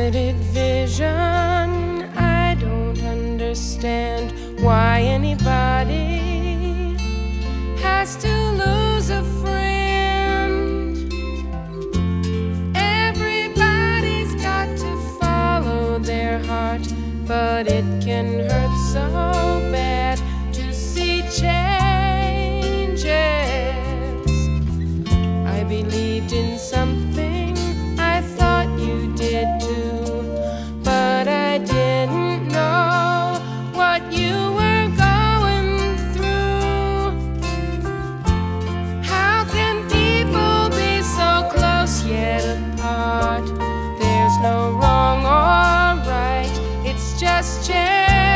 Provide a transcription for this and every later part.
limited vision. I don't understand why anybody has to lose a friend. Everybody's got to follow their heart, but it can hurt so bad to see changes. I believed in something, I thought you did too, but I didn't know what you were going through. How can people be so close yet apart? There's no wrong or right, it's just changes.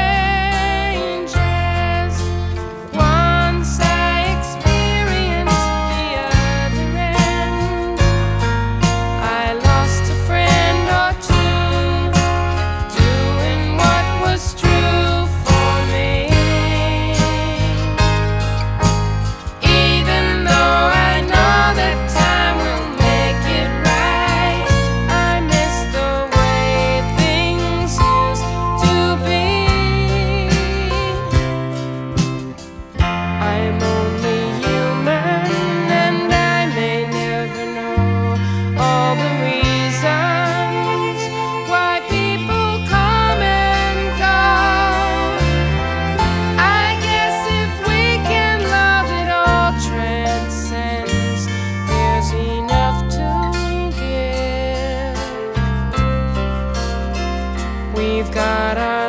Once I experienced the other end, I lost a friend or two, doing what was true for me. Even though I know that time will make it right, I miss the way things used to be. I'm only human, and I may never know all the reasons why people come and go. I guess if we can love, it all transcends. There's enough to give. We've got our